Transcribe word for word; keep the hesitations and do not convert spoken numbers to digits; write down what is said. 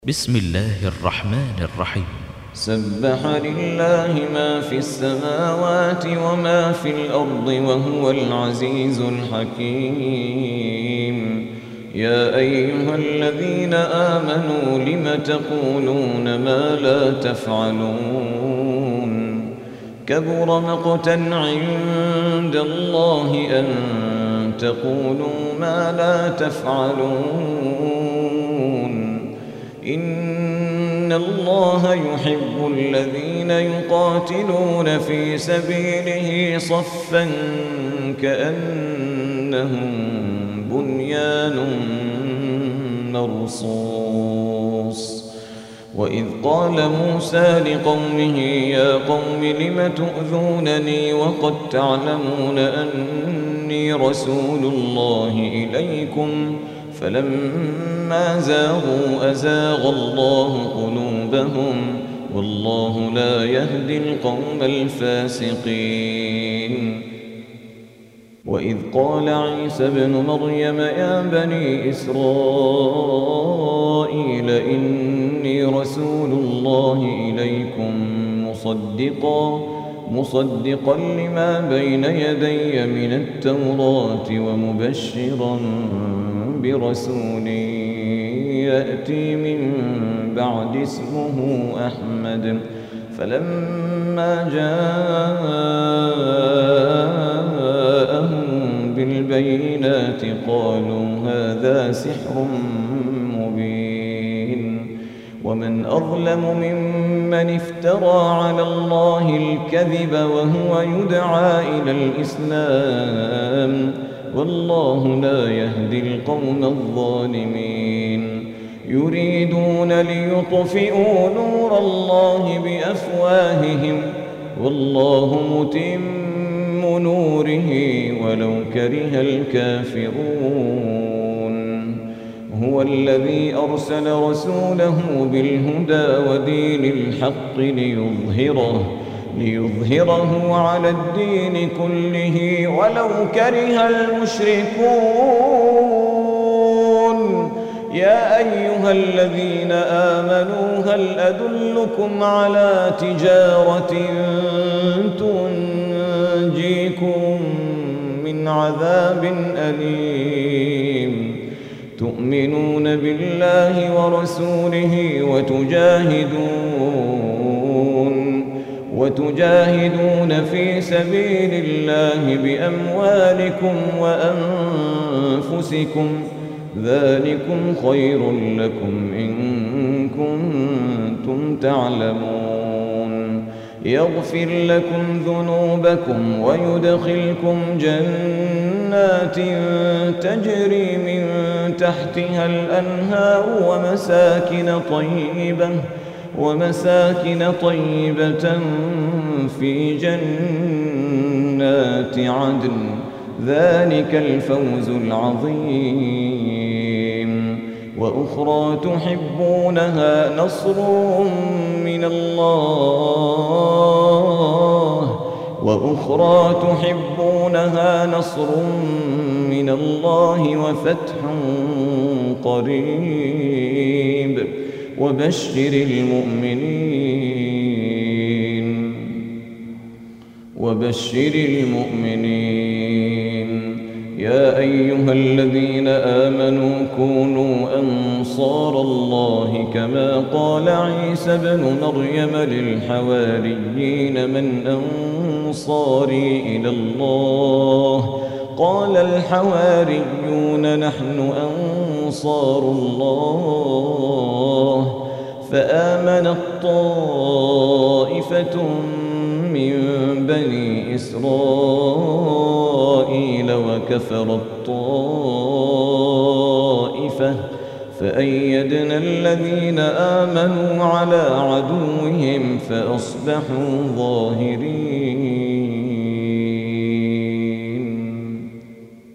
بسم الله الرحمن الرحيم. سبح لله ما في السماوات وما في الأرض وهو العزيز الحكيم. يا أيها الذين آمنوا لم تقولون ما لا تفعلون؟ كبر مقتا عند الله أن تقولوا ما لا تفعلون. إن الله يحب الذين يقاتلون في سبيله صفا كأنهم بنيان مرصوص. وإذ قال موسى لقومه يا قوم لم تؤذونني وقد تعلمون أني رسول الله إليكم فلما زاغوا أزاغ الله قلوبهم والله لا يهدي القوم الفاسقين. وإذ قال عيسى ابن مريم يا بني إسرائيل إني رسول الله إليكم مصدقا مصدقا لما بين يدي من التوراة ومبشرا برسول يأتي من بعد اسمه أحمد. فلما جاءهم بالبينات قالوا هذا سحر مبين. ومن أظلم ممن افترى على الله الكذب وهو يدعى إلى الإسلام والله لا يهدي القوم الظالمين. يريدون ليطفئوا نور الله بأفواههم والله متم نوره ولو كره الكافرون. هو الذي أرسل رسوله بالهدى ودين الحق ليظهره ليظهره على الدين كله ولو كره المشركون. يا أيها الذين آمنوا هل أدلكم على تجارة تنجيكم من عذاب أليم تؤمنون بالله ورسوله وتجاهدون وتجاهدون في سبيل الله بأموالكم وأنفسكم ذلكم خير لكم إن كنتم تعلمون. يغفر لكم ذنوبكم ويدخلكم جنات تجري من تحتها الأنهار ومساكن طيبة ومساكن طيبة في جنات عدن ذلك الفوز العظيم. وأخرى تحبونها نصر من الله وأخرى تحبونها نصر من الله وفتح قريب وبشر المؤمنين وبشر المؤمنين. يا أيها الذين آمنوا كونوا أنصار الله كما قال عيسى ابن مريم للحواريين من أنصاري إلى الله قال الحواريون نحن أنصار الله. فآمنت طائفة من بني إسرائيل وكفرت طائفة فأيدنا الذين آمنوا على عدوهم فأصبحوا ظاهرين.